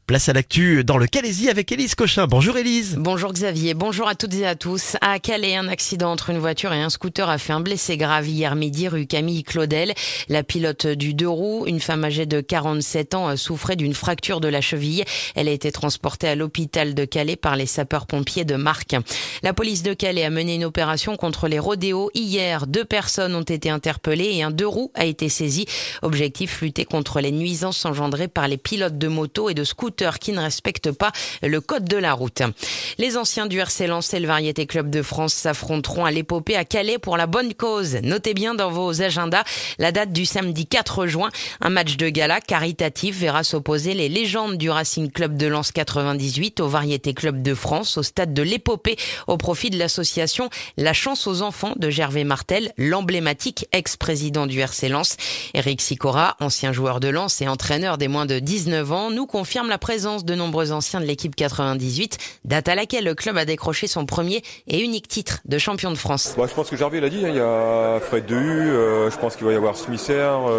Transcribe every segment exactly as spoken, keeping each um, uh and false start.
Place à l'actu dans le Calaisis avec Élise Cochin. Bonjour Élise. Bonjour Xavier, bonjour à toutes et à tous. À Calais, un accident entre une voiture et un scooter a fait un blessé grave hier midi rue Camille Claudel. La pilote du deux roues, une femme âgée de quarante-sept ans, souffrait d'une fracture de la cheville. Elle a été transportée à l'hôpital de Calais par les sapeurs-pompiers de Marques. La police de Calais a mené une opération contre les rodéos. Hier, deux personnes ont été interpellées et un deux roues a été saisi. Objectif, lutter contre les nuisances engendrées par les pilotes de moto et de scooters qui ne respectent pas le code de la route. Les anciens du R C Lens et le Variété Club de France s'affronteront à l'épopée à Calais pour la bonne cause. Notez bien dans vos agendas la date du samedi quatre juin. Un match de gala caritatif verra s'opposer les légendes du Racing Club de Lens quatre-vingt-dix-huit au Variété Club de France au stade de l'épopée au profit de l'association La Chance aux Enfants de Gervais Martel, l'emblématique ex-président du R C Lens. Éric Sicora, ancien joueur de Lens et entraîneur des moins de dix-neuf ans, nous confirme la présence de nombreux anciens de l'équipe quatre-vingt-dix-huit, date à laquelle le club a décroché son premier et unique titre de champion de France. Bah, je pense que Gervais l'a dit, hein, il y a Fred Dehu, euh, je pense qu'il va y avoir Smither,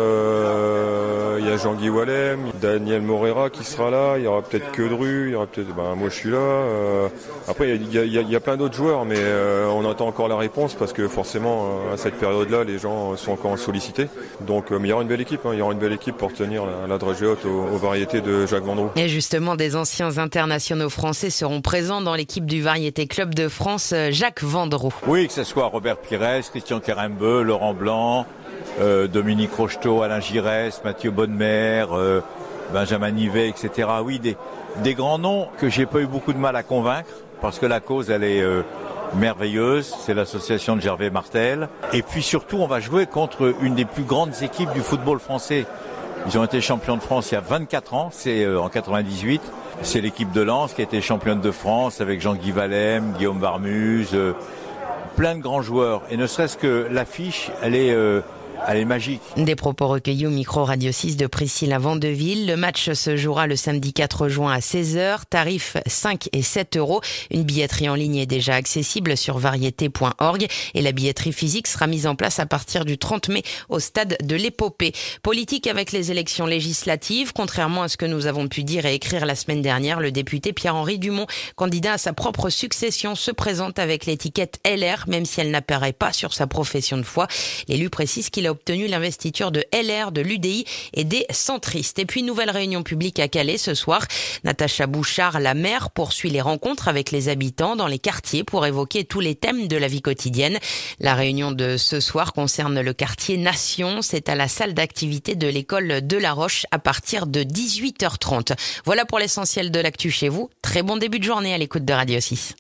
euh, il y a Jean-Guy Wallem, Daniel Morera qui sera là, il y aura peut-être Quedru, il y aura peut-être, bah, moi je suis là. Euh, après il y a, il y a, il y a plein d'autres joueurs, mais euh, on attend encore la réponse parce que forcément euh, à cette période-là, les gens sont encore sollicités. Donc euh, mais il y aura une belle équipe, hein, il y aura une belle équipe pour tenir la, la dragée haute aux, aux variétés de Jacques Vendroux. Et justement, des anciens internationaux français seront présents dans l'équipe du Variété Club de France, Jacques Vendroux. Oui, que ce soit Robert Pires, Christian Kerembeu, Laurent Blanc, euh, Dominique Rocheteau, Alain Giresse, Mathieu Bonnemer, euh, Benjamin Nivet, et cetera. Oui, des, des grands noms que j'ai pas eu beaucoup de mal à convaincre parce que la cause, elle est euh, merveilleuse. C'est l'association de Gervais Martel. Et puis surtout, on va jouer contre une des plus grandes équipes du football français. Ils ont été champions de France il y a vingt-quatre ans, c'est euh, en quatre-vingt-dix-huit. C'est l'équipe de Lens qui a été championne de France avec Jean-Guy Wallem, Guillaume Barmuse, euh, plein de grands joueurs. Et ne serait-ce que l'affiche, elle est... Euh, Elle est magique. Des propos recueillis au micro Radio six de Priscilla Vandeville. Le match se jouera le samedi quatre juin à seize heures. Tarif cinq et sept euros. Une billetterie en ligne est déjà accessible sur variété point org et la billetterie physique sera mise en place à partir du trente mai au stade de l'épopée. Politique avec les élections législatives. Contrairement à ce que nous avons pu dire et écrire la semaine dernière, le député Pierre-Henri Dumont, candidat à sa propre succession, se présente avec l'étiquette L R, même si elle n'apparaît pas sur sa profession de foi. L'élu précise qu'il a obtenu l'investiture de L R, de l'U D I et des centristes. Et puis, nouvelle réunion publique à Calais ce soir. Natacha Bouchard, la maire, poursuit les rencontres avec les habitants dans les quartiers pour évoquer tous les thèmes de la vie quotidienne. La réunion de ce soir concerne le quartier Nation. C'est à la salle d'activité de l'école de La Roche à partir de dix-huit heures trente. Voilà pour l'essentiel de l'actu chez vous. Très bon début de journée à l'écoute de Radio six.